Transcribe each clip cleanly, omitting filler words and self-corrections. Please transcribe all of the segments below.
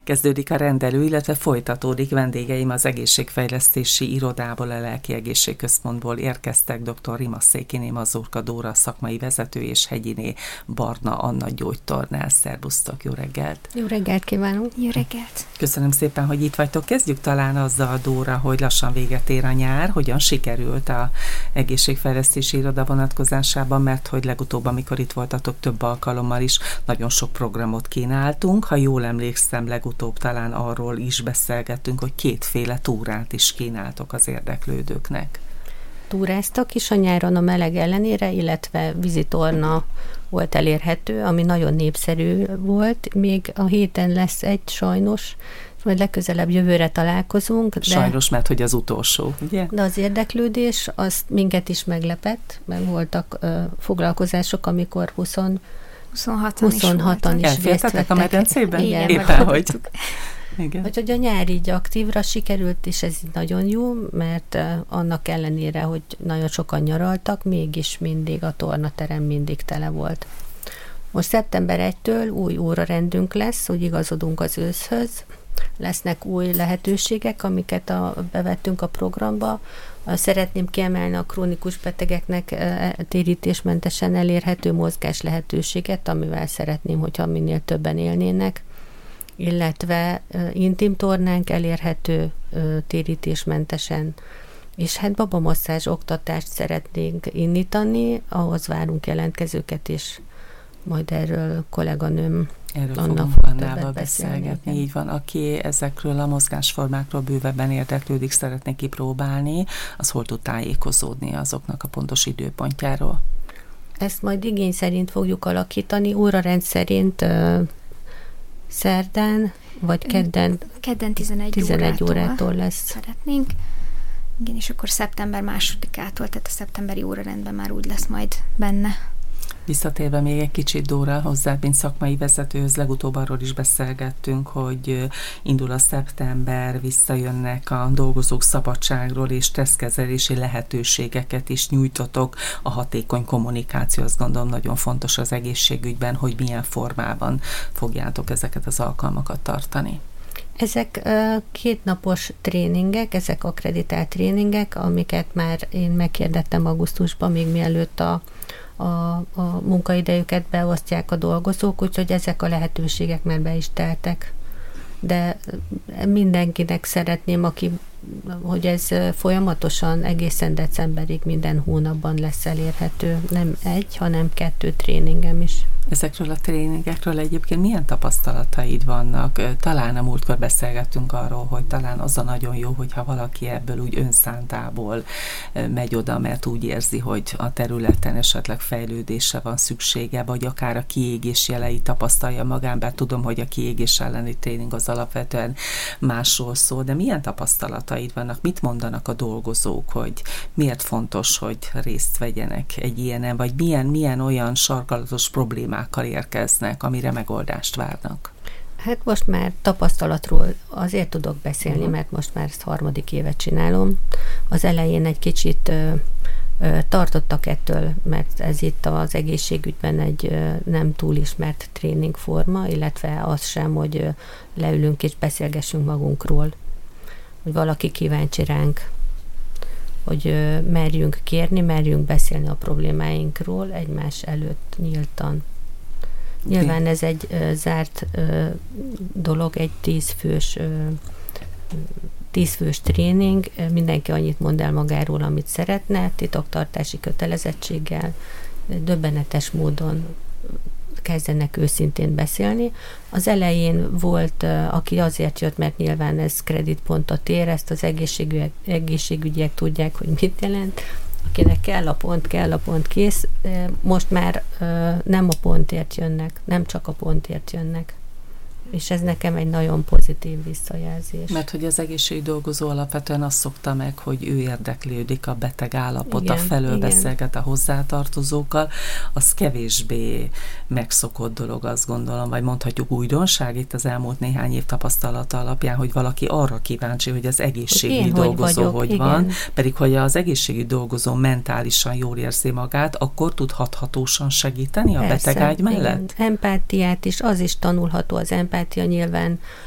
Kezdődik a rendelő, illetve folytatódik. Vendégeim az egészségfejlesztési irodából, a Lelki Egészségközpontból érkeztek. Dr. Rimaszékiné Mazurka Dóra szakmai vezető és Hegyiné Barna Anna gyógytornász. Szerbusztok, jó reggelt! Jó reggelt kívánunk! Jó reggelt! Köszönöm szépen, hogy itt vagytok. Kezdjük talán azzal, Dóra, hogy lassan véget ér a nyár. Hogyan sikerült a egészségfejlesztési iroda vonatkozásában, mert hogy legutóbb, amikor itt voltatok, több alkalommal is nagyon sok programot kínáltunk. Ha jól emlékszem, legutóbb talán arról is beszélgettünk, hogy kétféle túrát is kínáltok az érdeklődőknek. Túráztak is a nyáron a meleg ellenére, illetve vízitorna volt elérhető, ami nagyon népszerű volt. Még a héten lesz egy sajnos, majd legközelebb jövőre találkozunk. Sajnos, mert hogy az utolsó, ugye? De az érdeklődés, az minket is meglepett, mert voltak foglalkozások, amikor 26-an is elfértetek a medencében? Igen, éppen hogy. Igen. Úgyhogy a nyár így aktívra sikerült, és ez nagyon jó, mert annak ellenére, hogy nagyon sokan nyaraltak, mégis mindig a tornaterem mindig tele volt. Most szeptember 1-től új órarendünk lesz, hogy igazodunk az őszhöz. Lesznek új lehetőségek, amiket bevettünk a programba. Szeretném kiemelni a krónikus betegeknek térítésmentesen elérhető mozgás lehetőséget, amivel szeretném, hogyha minél többen élnének, illetve intim tornánk elérhető térítésmentesen, és hát babamasszázs oktatást szeretnénk indítani, ahhoz várunk jelentkezőket, és majd erről kolléganőm fogunk Annával beszélgetni. Így van, aki ezekről a mozgásformákról bővebben érdeklődik, szeretné kipróbálni, az hol tud tájékozódni azoknak a pontos időpontjáról? Ezt majd igény szerint fogjuk alakítani, órarend szerint szerdán, vagy kedden 11 órától lesz. Szeretnénk. Igen, és akkor szeptember 2-ától, tehát a szeptemberi órarendben már úgy lesz majd benne. Visszatérve még egy kicsit, Dóra, hozzá, mint szakmai vezetőhöz, legutóbb arról is beszélgettünk, hogy indul a szeptember, visszajönnek a dolgozók szabadságról, és stresszkezelési lehetőségeket is nyújtotok. A hatékony kommunikáció, azt gondolom, nagyon fontos az egészségügyben, hogy milyen formában fogjátok ezeket az alkalmakat tartani. Ezek 2 napos tréningek, ezek akkreditált tréningek, amiket már én meghirdettem augusztusban, még mielőtt a munkaidejüket beosztják a dolgozók, úgyhogy ezek a lehetőségek már be is teltek. De mindenkinek szeretném, hogy ez folyamatosan egészen decemberig minden hónapban lesz elérhető. Nem 1, hanem 2 tréningem is. Ezekről a tréningekről egyébként milyen tapasztalataid vannak? Talán a múltkor beszélgettünk arról, hogy talán az a nagyon jó, hogyha valaki ebből úgy önszántából megy oda, mert úgy érzi, hogy a területen esetleg fejlődésre van szüksége, vagy akár a kiégés jelei tapasztalja magán, bár tudom, hogy a kiégés elleni tréning az alapvetően másról szól, de milyen tapasztalataid vannak? Mit mondanak a dolgozók, hogy miért fontos, hogy részt vegyenek egy ilyenen, vagy milyen olyan sarkalatos problémákkal érkeznek, amire megoldást várnak? Hát most már tapasztalatról azért tudok beszélni, mert most már ezt 3. évet csinálom. Az elején egy kicsit tartottak ettől, mert ez itt az egészségügyben egy nem túl ismert tréningforma, illetve az sem, hogy leülünk és beszélgessünk magunkról, hogy valaki kíváncsi ránk, hogy merjünk kérni, merjünk beszélni a problémáinkról egymás előtt nyíltan. Nyilván ez egy zárt dolog, egy 10 fős tréning, mindenki annyit mond el magáról, amit szeretne, titoktartási kötelezettséggel, döbbenetes módon kezdenek őszintén beszélni. Az elején volt, aki azért jött, mert nyilván ez kreditpontot ér, ezt az egészségügyiek tudják, hogy mit jelent. Akinek kell a pont, kész. Most már nem a pontért jönnek, nem csak a pontért jönnek. És ez nekem egy nagyon pozitív visszajelzés. Mert hogy az egészségügyi dolgozó alapvetően azt szokta meg, hogy ő érdeklődik a beteg állapota felől, beszélget a hozzátartozókkal, az kevésbé megszokott dolog, azt gondolom, vagy mondhatjuk újdonság itt az elmúlt néhány év tapasztalata alapján, hogy valaki arra kíváncsi, hogy az egészségügyi dolgozó hogy van, pedig hogy az egészségügyi dolgozó mentálisan jól érzi magát, akkor tud hathatósan segíteni a betegágy mellett? Igen. Empátiát is, az is tanulható, az empátia nyilván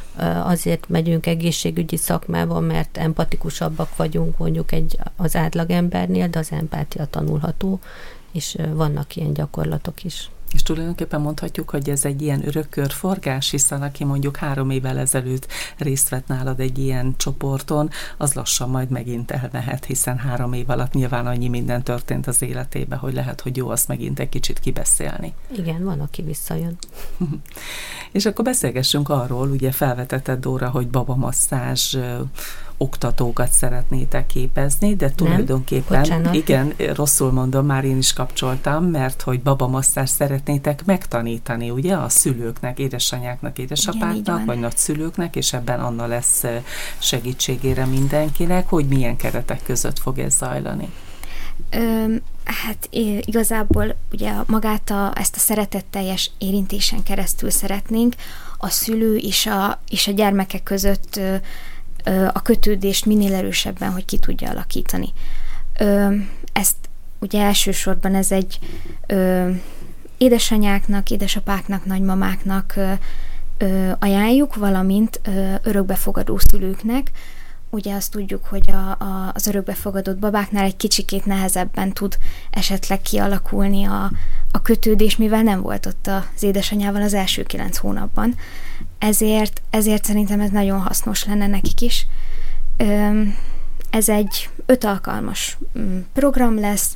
azért megyünk egészségügyi szakmába, mert empatikusabbak vagyunk mondjuk az átlagembernél, de az empátia tanulható, és vannak ilyen gyakorlatok is. És tulajdonképpen mondhatjuk, hogy ez egy ilyen örök körforgás, hiszen aki mondjuk 3 évvel ezelőtt részt vett nálad egy ilyen csoporton, az lassan majd megint elmehet, hiszen 3 év alatt nyilván annyi minden történt az életébe, hogy lehet, hogy jó azt megint egy kicsit kibeszélni. Igen, van, aki visszajön. És akkor beszélgessünk arról, ugye felvetetted, Dóra, hogy babamasszázs oktatókat szeretnétek képezni, de tulajdonképpen, igen, rosszul mondom, már én is kapcsoltam, mert hogy babamasszázs szeretnétek megtanítani, ugye, a szülőknek, édesanyáknak, édesapáknak, igen, vagy nagyszülőknek, és ebben Anna lesz segítségére mindenkinek, hogy milyen keretek között fog ez zajlani. Hát igazából ugye ezt a szeretetteljes érintésen keresztül szeretnénk a szülő és a gyermekek között a kötődést minél erősebben, hogy ki tudja alakítani. Ezt ugye elsősorban ez egy édesanyáknak, édesapáknak, nagymamáknak ajánljuk, valamint örökbefogadó szülőknek. Ugye azt tudjuk, hogy az örökbefogadott babáknál egy kicsikét nehezebben tud esetleg kialakulni a kötődés, mivel nem volt ott az édesanyával az első 9 hónapban. Ezért szerintem ez nagyon hasznos lenne nekik is. Ez egy 5 alkalmas program lesz,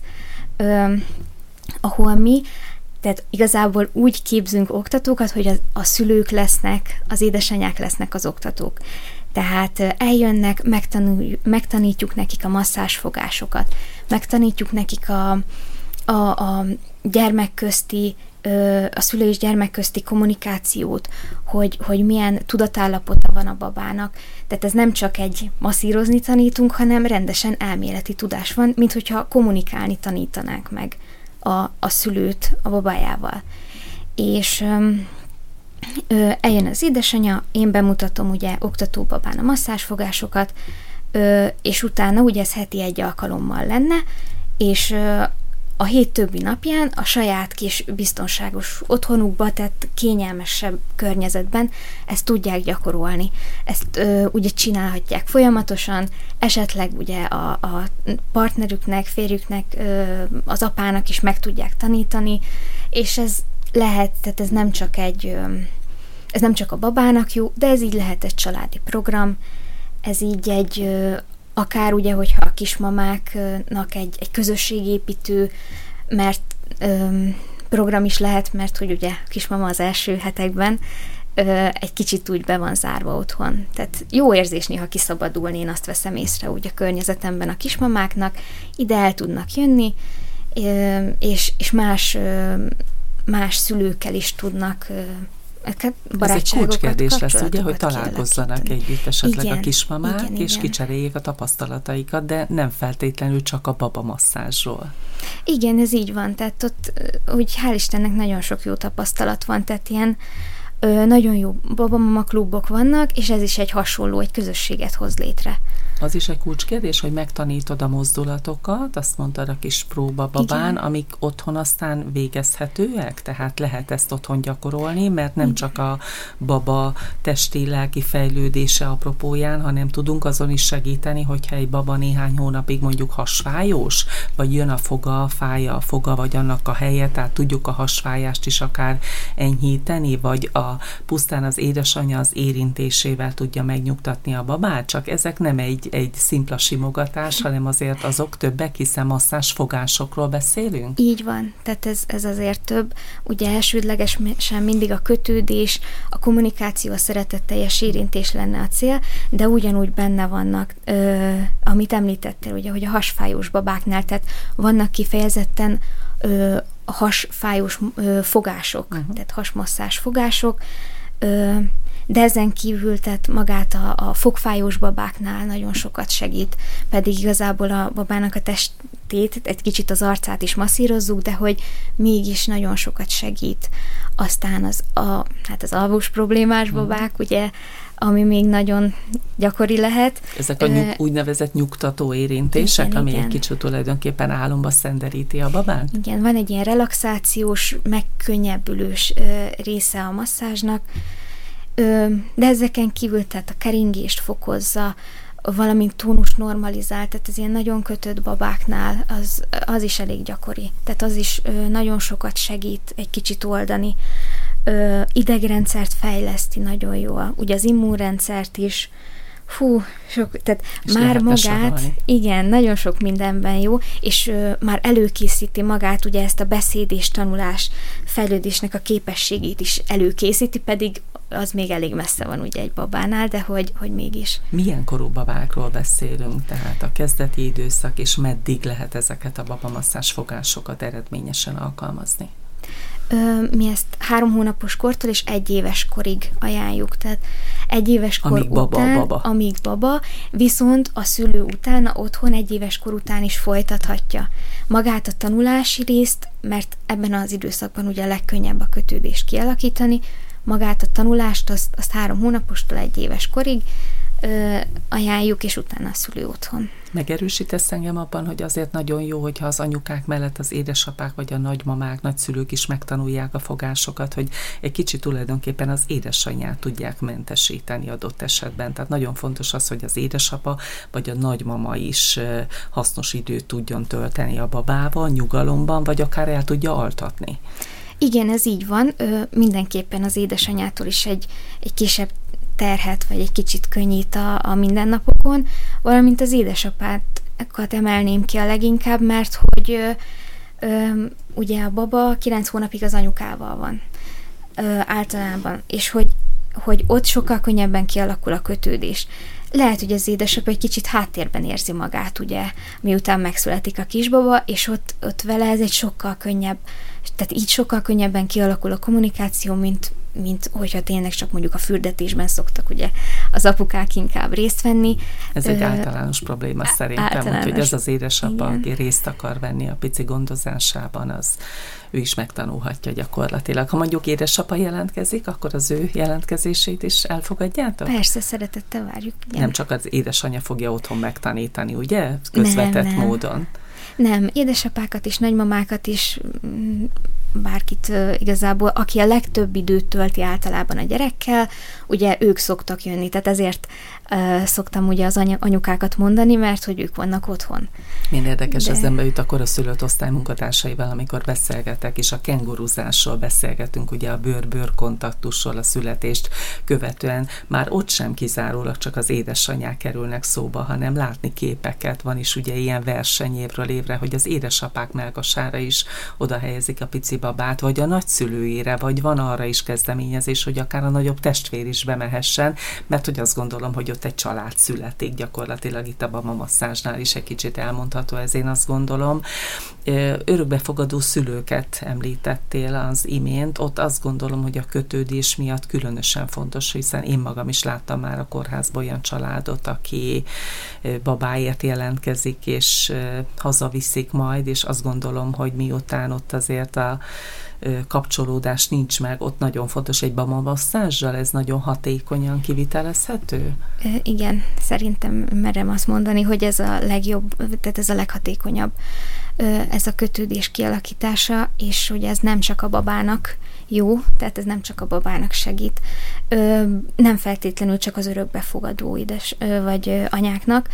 ahol mi, tehát igazából úgy képzünk oktatókat, hogy a szülők lesznek, az édesanyák lesznek az oktatók. Tehát eljönnek, megtanítjuk nekik a masszázsfogásokat, megtanítjuk nekik a gyermekközti, a szülő és gyermekközti kommunikációt, hogy milyen tudatállapota van a babának. Tehát ez nem csak egy masszírozni tanítunk, hanem rendesen elméleti tudás van, mint hogyha kommunikálni tanítanánk meg a szülőt a babájával. És eljön az édesanyja, én bemutatom ugye oktatóbabán a masszázsfogásokat, és utána ugye ez heti 1 alkalommal lenne, és a hét többi napján a saját kis biztonságos otthonukba, tehát kényelmesebb környezetben ezt tudják gyakorolni. Ezt ugye csinálhatják folyamatosan, esetleg ugye a partnerüknek, férjüknek, az apának is meg tudják tanítani, és ez lehet, tehát ez nem csak a babának jó, de ez így lehet egy családi program, ez így akár ugye, hogyha a kismamáknak egy közösségépítő, mert program is lehet, mert hogy ugye a kismama az első hetekben egy kicsit úgy be van zárva otthon. Tehát jó érzés néha kiszabadulni, én azt veszem észre úgy a környezetemben a kismamáknak, ide el tudnak jönni, és más szülőkkel is tudnak ez egy kulcskérdés lesz, ugye, hogy találkozzanak együtt esetleg a kismamák, és kicseréljék a tapasztalataikat, de nem feltétlenül csak a babamasszázsról. Igen, ez így van, tehát ott úgy hál' Istennek nagyon sok jó tapasztalat van, tehát ilyen nagyon jó babamama klubok vannak, és ez is egy hasonló, egy közösséget hoz létre. Az is egy kulcskérdés, hogy megtanítod a mozdulatokat, azt mondtad a kis próbababán, igen, amik otthon aztán végezhetőek, tehát lehet ezt otthon gyakorolni, mert nem igen, csak a baba testi, lelki fejlődése apropóján, hanem tudunk azon is segíteni, hogyha egy baba néhány hónapig mondjuk hasfájós, vagy jön a foga, fája a foga, vagy annak a helye, tehát tudjuk a hasfájást is akár enyhíteni, vagy pusztán az édesanyja az érintésével tudja megnyugtatni a babát, csak ezek nem egy szimpla simogatás, hanem azért azok többek, hiszen masszázsfogásokról beszélünk? Így van, tehát ez azért több. Ugye elsődlegesen mindig a kötődés, a kommunikáció, a szeretetteljes érintés lenne a cél, de ugyanúgy benne vannak, amit említettél, ugye, hogy a hasfájós babáknál, tehát vannak kifejezetten hasfájós fogások, tehát hasmasszázs fogások, de ezen kívül, tehát magát a fogfájós babáknál nagyon sokat segít, pedig igazából a babának a testét, egy kicsit az arcát is masszírozzuk, de hogy mégis nagyon sokat segít. Aztán az alvós problémás babák, ugye, ami még nagyon gyakori lehet. Ezek a úgynevezett nyugtató érintések, igen, ami igen, egy kicsit tulajdonképpen álomba szenderíti a babát? Igen, van egy ilyen relaxációs, megkönnyebbülős része a masszázsnak, De ezeken kívül, tehát a keringést fokozza, valamint tónus normalizál, tehát az ilyen nagyon kötött babáknál az is elég gyakori. Tehát az is nagyon sokat segít egy kicsit oldani. Idegrendszert fejleszti nagyon jól. Ugye az immunrendszert is, tehát és már magát, igen, nagyon sok mindenben jó, és már előkészíti magát, ugye ezt a beszéd és tanulás fejlődésnek a képességét is előkészíti, pedig az még elég messze van ugye egy babánál, de hogy mégis. Milyen korú babákról beszélünk, tehát a kezdeti időszak, és meddig lehet ezeket a babamasszázs fogásokat eredményesen alkalmazni? Mi ezt 3 hónapos kortól és 1 éves korig ajánljuk, tehát 1 éves kor amíg baba, viszont a szülő utána otthon 1 éves kor után is folytathatja magát a tanulási részt, mert ebben az időszakban ugye a legkönnyebb a kötődést kialakítani, magát a tanulást azt 3 hónapostól 1 éves korig ajánljuk, és utána a szülő otthon. Megerősítesz engem abban, hogy azért nagyon jó, hogyha az anyukák mellett az édesapák vagy a nagymamák, nagyszülők is megtanulják a fogásokat, hogy egy kicsit tulajdonképpen az édesanyját tudják mentesíteni adott esetben. Tehát nagyon fontos az, hogy az édesapa vagy a nagymama is hasznos időt tudjon tölteni a babával, nyugalomban, vagy akár el tudja altatni. Igen, ez így van. Mindenképpen az édesanyától is egy kisebb terhet, vagy egy kicsit könnyít a mindennapokon, valamint az édesapákat emelném ki a leginkább, mert hogy ugye a baba 9 hónapig az anyukával van általában, és hogy ott sokkal könnyebben kialakul a kötődés. Lehet, hogy az édesapa egy kicsit háttérben érzi magát, ugye, miután megszületik a kisbaba, és ott vele ez egy sokkal könnyebb, tehát így sokkal könnyebben kialakul a kommunikáció, mint hogyha tényleg csak mondjuk a fürdetésben szoktak ugye az apukák inkább részt venni. Ez egy általános probléma szerintem, hogy ez az édesapa, aki részt akar venni a pici gondozásában, ő is megtanulhatja gyakorlatilag. Ha mondjuk édesapa jelentkezik, akkor az ő jelentkezését is elfogadjátok? Persze, szeretettel várjuk. Igen. Nem csak az édesanyja fogja otthon megtanítani, ugye? Közvetett módon. Nem, édesapákat és nagymamákat is, bárkit igazából, aki a legtöbb időt tölti általában a gyerekkel, ugye ők szoktak jönni, tehát ezért szoktam ugye az anyukákat mondani, mert hogy ők vannak otthon. Milyen érdekes eszembe jut akkor a szülött osztály munkatársaival, amikor beszélgetek, és a kenguruzásról beszélgetünk, ugye a bőr-bőr kontaktusról a születést követően, már ott sem kizárólag csak az édesanyák kerülnek szóba, hanem látni képeket, van is ugye ilyen verseny évről évre, hogy az édesapák mellkasára is oda helyezik a pici babát, vagy a nagyszülőjére, vagy van arra is kezdeményezés, hogy akár a nagyobb testvér is bemehessen, mert hogy azt gondolom, hogy ott egy család születik gyakorlatilag, itt a babamasszázsnál is egy kicsit elmondható, ez én azt gondolom. Örökbefogadó szülőket említettél az imént, ott azt gondolom, hogy a kötődés miatt különösen fontos, hiszen én magam is láttam már a kórházban olyan családot, aki babáért jelentkezik, és hazaviszik majd, és azt gondolom, hogy miután ott azért a kapcsolódás nincs meg, ott nagyon fontos egy babamasszázsal, ez nagyon hatékonyan kivitelezhető? Igen, szerintem merem azt mondani, hogy ez a legjobb, tehát ez a leghatékonyabb ez a kötődés kialakítása, és hogy ez nem csak a babának jó, tehát ez nem csak a babának segít, nem feltétlenül csak az örökbefogadó vagy anyáknak,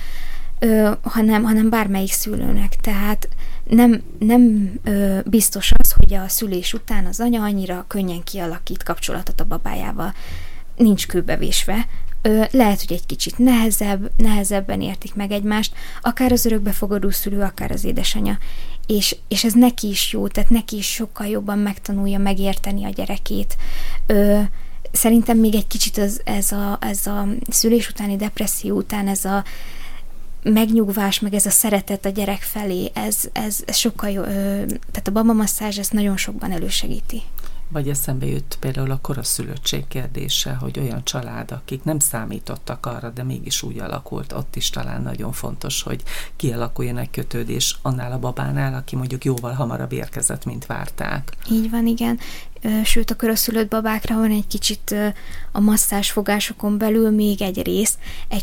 hanem bármelyik szülőnek. Tehát nem biztos az, hogy a szülés után az anya annyira könnyen kialakít kapcsolatot a babájával. Nincs kőbevésve. Lehet, hogy egy kicsit nehezebben értik meg egymást, akár az örökbefogadó szülő, akár az édesanyja. És ez neki is jó, tehát neki is sokkal jobban megtanulja megérteni a gyerekét. Szerintem még egy kicsit ez a szülés utáni depresszió után ez a megnyugvás, meg ez a szeretet a gyerek felé, ez sokkal jó, tehát a babamasszázs ezt nagyon sokban elősegíti. Vagy eszembe jött például a koraszülöttség kérdése, hogy olyan család, akik nem számítottak arra, de mégis úgy alakult, ott is talán nagyon fontos, hogy kialakuljon egy kötődés annál a babánál, aki mondjuk jóval hamarabb érkezett, mint várták. Így van, igen. Sőt, a koraszülött babákra van egy kicsit a masszázsfogásokon belül még egy rész, egy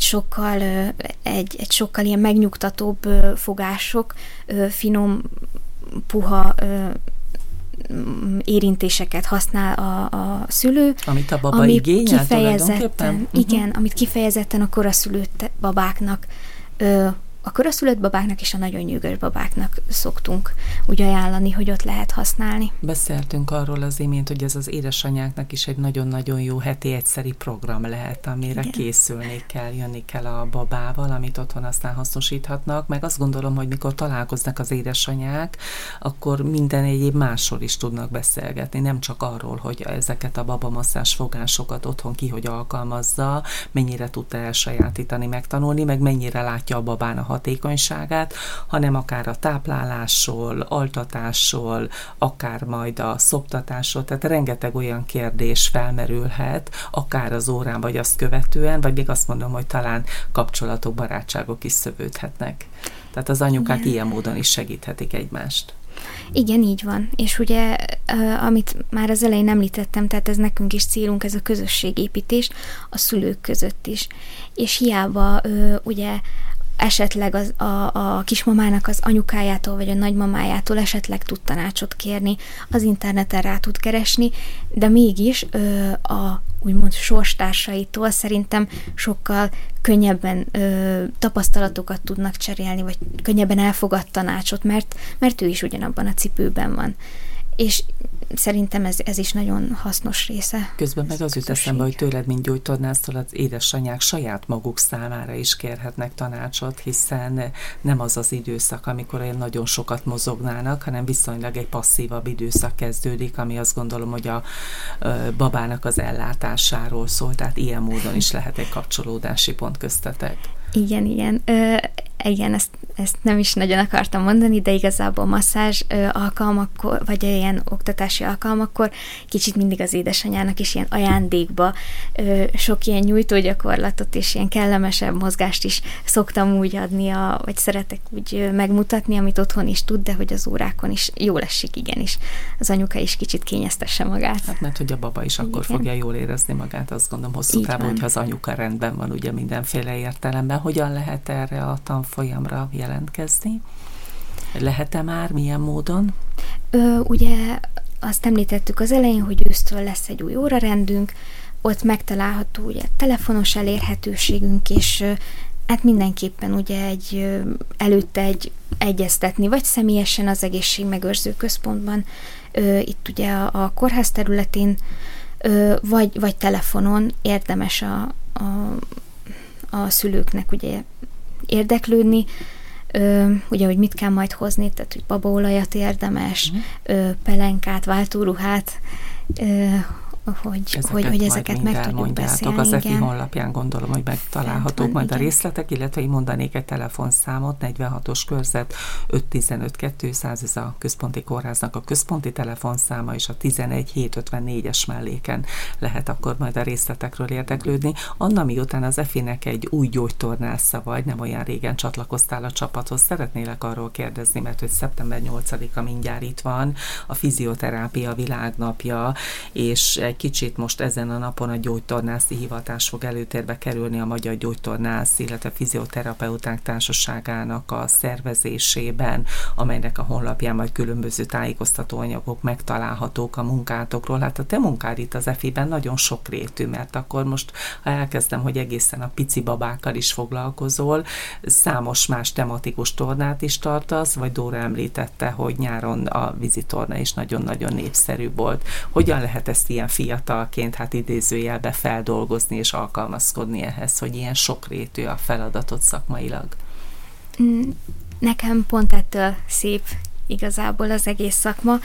sokkal ilyen megnyugtatóbb fogások, finom, puha érintéseket használ a szülő. Amit a baba igényel tulajdonképpen? Igen, amit kifejezetten a koraszülött babáknak a koraszülött babáknak és a nagyon nyűgös babáknak szoktunk úgy ajánlani, hogy ott lehet használni. Beszéltünk arról az imént, hogy ez az édesanyáknak is egy nagyon-nagyon jó heti egyszeri program lehet, amire készülni kell, jönni kell a babával, amit otthon aztán hasznosíthatnak, meg azt gondolom, hogy mikor találkoznak az édesanyák, akkor minden egyéb másról is tudnak beszélgetni, nem csak arról, hogy ezeket a babamasszás fogásokat otthon ki hogy alkalmazza, mennyire tudta elsajátítani, megtanulni, meg mennyire látja a babán a hatékonyságát, hanem akár a táplálásról, altatásról, akár majd a szoptatásról, tehát rengeteg olyan kérdés felmerülhet, akár az órán, vagy azt követően, vagy még azt mondom, hogy talán kapcsolatok, barátságok is szövődhetnek. Tehát az anyukák ilyen módon is segíthetik egymást. Igen, így van. És ugye, amit már az elején említettem, tehát ez nekünk is célunk, ez a közösségépítés a szülők között is. És hiába ugye esetleg a kismamának az anyukájától, vagy a nagymamájától esetleg tud tanácsot kérni, az interneten rá tud keresni, de mégis a úgymond sorstársaitól szerintem sokkal könnyebben tapasztalatokat tudnak cserélni, vagy könnyebben elfogad tanácsot, mert ő is ugyanabban a cipőben van. És szerintem ez is nagyon hasznos része. Közben meg az jut eszembe, hogy tőled, mint gyógytornásztól az édesanyák saját maguk számára is kérhetnek tanácsot, hiszen nem az az időszak, amikor olyan nagyon sokat mozognának, hanem viszonylag egy passzívabb időszak kezdődik, ami azt gondolom, hogy a babának az ellátásáról szól, tehát ilyen módon is lehet egy kapcsolódási pont köztetek. Igen. Igen, ezt nem is nagyon akartam mondani, de igazából masszázs alkalmakkor, vagy ilyen oktatási alkalmakkor kicsit mindig az édesanyának is ilyen ajándékba sok ilyen nyújtógyakorlatot és ilyen kellemesebb mozgást is szoktam úgy adni, vagy szeretek úgy megmutatni, amit otthon is tud, de hogy az órákon is jól esik, igenis. Az anyuka is kicsit kényeztesse magát. Hát mert hogy a baba is akkor fogja jól érezni magát, azt gondolom hosszú távon, hogyha az anyuka rendben van, ugye mindenféle értelemben. Hogyan lehet erre a tanfolyamra jelentkezni? Lehet-e már? Milyen módon? Ugye azt említettük az elején, hogy ősztől lesz egy új órarendünk, ott megtalálható ugye telefonos elérhetőségünk, és hát mindenképpen ugye előtte egyeztetni, vagy személyesen az egészségmegőrző központban, itt ugye a kórház területén, vagy telefonon érdemes a szülőknek ugye érdeklődni, ugye, hogy mit kell majd hozni, tehát, hogy babaolajat érdemes, pelenkát, váltóruhát, hogy ezeket meg tudjuk beszélni. Az EFI honlapján gondolom, hogy megtalálhatók majd a részletek, illetve én mondanék egy telefonszámot, 46-os körzet 515-200, ez a központi kórháznak a központi telefonszáma, és a 11-754-es melléken lehet akkor majd a részletekről érdeklődni. Anna, miután az EFI-nek egy új gyógytornásza vagy, nem olyan régen csatlakoztál a csapathoz, szeretnélek arról kérdezni, mert hogy szeptember 8-a mindjárt itt van, a fizioterápia világnapja, és egy kicsit most ezen a napon a gyógytornászi hivatás fog előtérbe kerülni a Magyar Gyógytornász, illetve Fizioterapeuták Társaságának a szervezésében, amelynek a honlapján majd különböző tájékoztatóanyagok megtalálhatók a munkátokról. Hát a te munkád itt az EFI-ben nagyon sokrétű, mert akkor most, ha elkezdem, hogy egészen a pici babákkal is foglalkozol, számos más tematikus tornát is tartasz, vagy Dóra említette, hogy nyáron a vízitorna is nagyon-nagyon népszerű volt. Hogyan lehet ezt ilyen fiatalként, hát idézőjelbe feldolgozni és alkalmazkodni ehhez, hogy ilyen sokrétű a feladatod szakmailag? Nekem pont ettől szép igazából az egész szakma.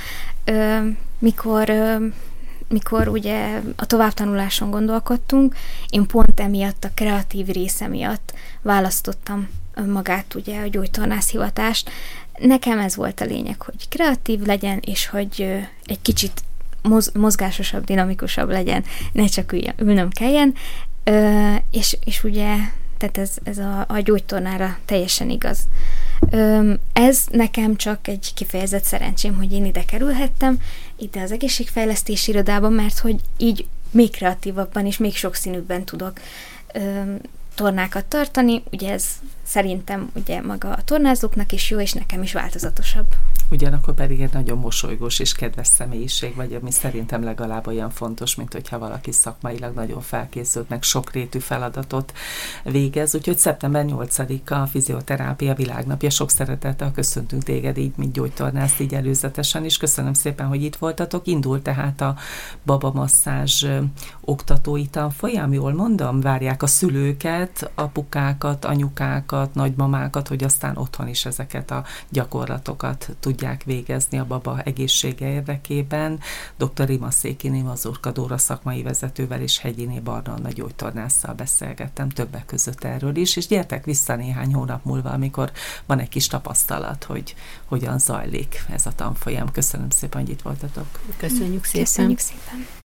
Mikor ugye a továbbtanuláson gondolkodtunk, én pont emiatt a kreatív része miatt választottam magát ugye a gyógytornászhivatást. Nekem ez volt a lényeg, hogy kreatív legyen, és hogy egy kicsit mozgásosabb, dinamikusabb legyen, ne csak ülnöm kelljen, és ugye, tehát ez a gyógytornára teljesen igaz. Ez nekem csak egy kifejezett szerencsém, hogy én ide kerülhettem, ide az egészségfejlesztési irodában, mert hogy így még kreatívabban és még sokszínűbben tudok tornákat tartani, ugye ez szerintem ugye maga a tornázóknak is jó, és nekem is változatosabb. Ugyanakkor pedig egy nagyon mosolygós és kedves személyiség vagy, ami szerintem legalább olyan fontos, mint hogyha valaki szakmailag nagyon felkészült, meg sokrétű feladatot végez. Úgyhogy szeptember 8-a a Fizioterápia Világnapja. Sok szeretettel köszöntünk téged így, mint gyógytornász, így előzetesen is. Köszönöm szépen, hogy itt voltatok. Indul tehát a babamasszázs oktatói tanfolyam, jól mondom? Várják a szülőket, apukákat, anyukákat, nagymamákat, hogy aztán otthon is ezeket a gyakorlatokat tudják végezni a baba egészsége érdekében. Dr. Rimaszékiné Mazurka Dóra szakmai vezetővel és Hegyiné Barna Anna gyógytornásszal beszélgettem többek között erről is, és gyertek vissza néhány hónap múlva, amikor van egy kis tapasztalat, hogy hogyan zajlik ez a tanfolyam. Köszönöm szépen, hogy itt voltatok. Köszönjük szépen. Köszönjük szépen.